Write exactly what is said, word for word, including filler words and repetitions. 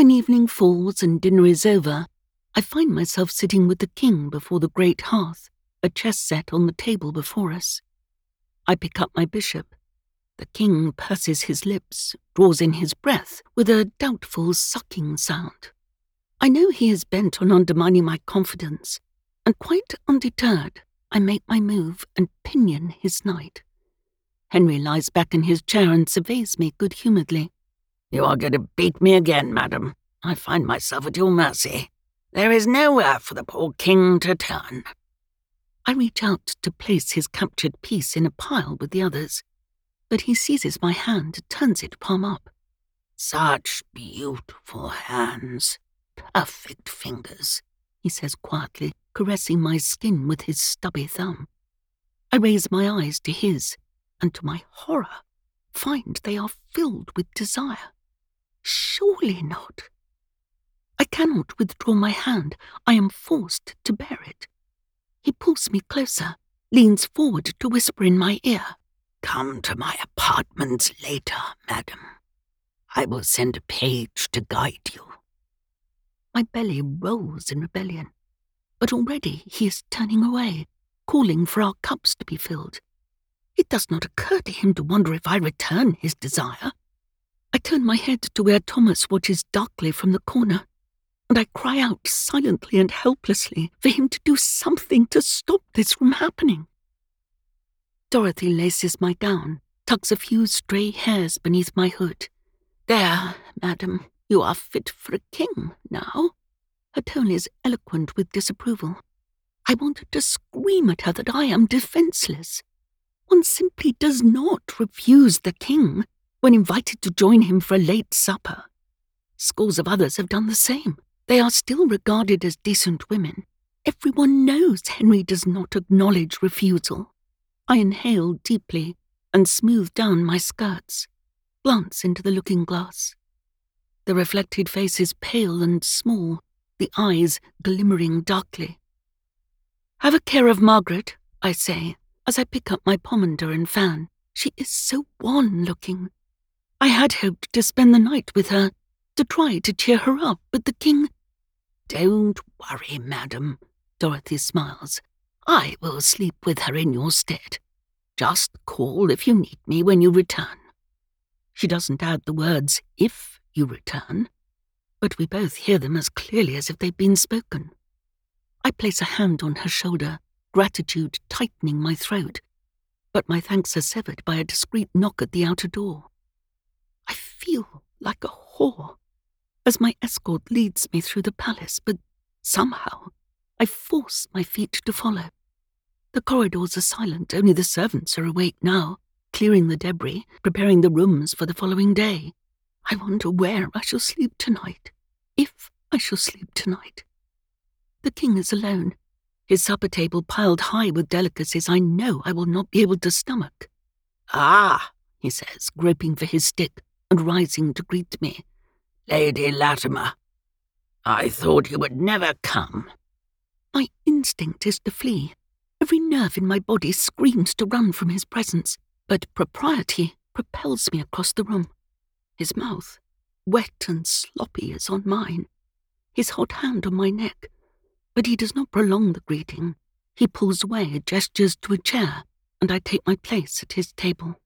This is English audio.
When evening falls and dinner is over, I find myself sitting with the king before the great hearth, a chess set on the table before us. I pick up my bishop. The king purses his lips, draws in his breath with a doubtful sucking sound. I know he is bent on undermining my confidence, and quite undeterred, I make my move and pinion his knight. Henry lies back in his chair and surveys me good-humouredly. "You are going to beat me again, madam. I find myself at your mercy. There is nowhere for the poor king to turn." I reach out to place his captured piece in a pile with the others, but he seizes my hand and turns it palm up. "Such beautiful hands. Perfect fingers," he says quietly, caressing my skin with his stubby thumb. I raise my eyes to his, and to my horror, find they are filled with desire. Surely not. I cannot withdraw my hand. I am forced to bear it. He pulls me closer, leans forward to whisper in my ear. "Come to my apartments later, madam. I will send a page to guide you." My belly rolls in rebellion, but already he is turning away, calling for our cups to be filled. It does not occur to him to wonder if I return his desire. I turn my head to where Thomas watches darkly from the corner, and I cry out silently and helplessly for him to do something to stop this from happening. Dorothy laces my gown, tucks a few stray hairs beneath my hood. "There, madam, you are fit for a king now." Her tone is eloquent with disapproval. I wanted to scream at her that I am defenseless. One simply does not refuse the king when invited to join him for a late supper. Scores of others have done the same. They are still regarded as decent women. Everyone knows Henry does not acknowledge refusal. I inhale deeply and smooth down my skirts, glance into the looking glass. The reflected face is pale and small, the eyes glimmering darkly. "Have a care of Margaret," I say, as I pick up my pomander and fan. She is so wan-looking. I had hoped to spend the night with her, to try to cheer her up, but the king— "Don't worry, madam," Dorothy smiles. "I will sleep with her in your stead. Just call if you need me when you return." She doesn't add the words, "if you return," but we both hear them as clearly as if they'd been spoken. I place a hand on her shoulder, gratitude tightening my throat, but my thanks are severed by a discreet knock at the outer door. I feel like a whore as my escort leads me through the palace, but somehow I force my feet to follow. The corridors are silent, only the servants are awake now, clearing the debris, preparing the rooms for the following day. I wonder where I shall sleep tonight, if I shall sleep tonight. The king is alone, his supper table piled high with delicacies I know I will not be able to stomach. "Ah," he says, groping for his stick and rising to greet me. "Lady Latimer, I thought you would never come." My instinct is to flee. Every nerve in my body screams to run from his presence, but propriety propels me across the room. His mouth, wet and sloppy, is on mine, his hot hand on my neck, but he does not prolong the greeting. He pulls away, gestures to a chair, and I take my place at his table.